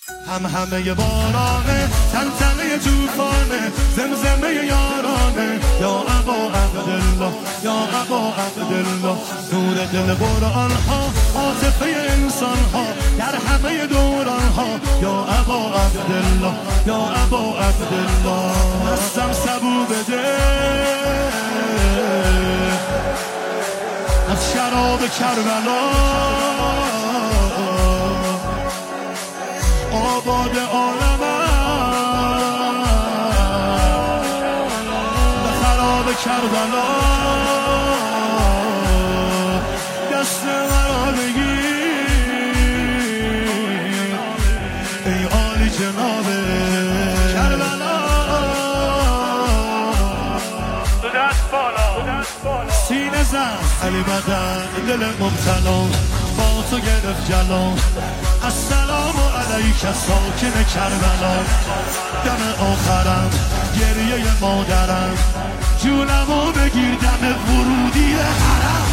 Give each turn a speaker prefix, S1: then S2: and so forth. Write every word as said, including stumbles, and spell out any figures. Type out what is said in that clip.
S1: هم همه بارانه تنتنه توفانه زمزمه یارانه یا ابا عبدالله یا ابا عبدالله نور دل قرآن ها عاطفه انسان ها در همه دوران ها یا ابا عبدالله یا ابا عبدالله هستم سبو بده از شراب کربلا آباد عالم به خراب کربلا دست مرا بگیر ای عالی جناب کربلا دو دست بالا سینه زن علی بدن دل مبتلا با تو گرفت جلال السلام علیک ساکن کربلا دم آخرم گریه مادرم جونمو بگیر دم ورودی حرم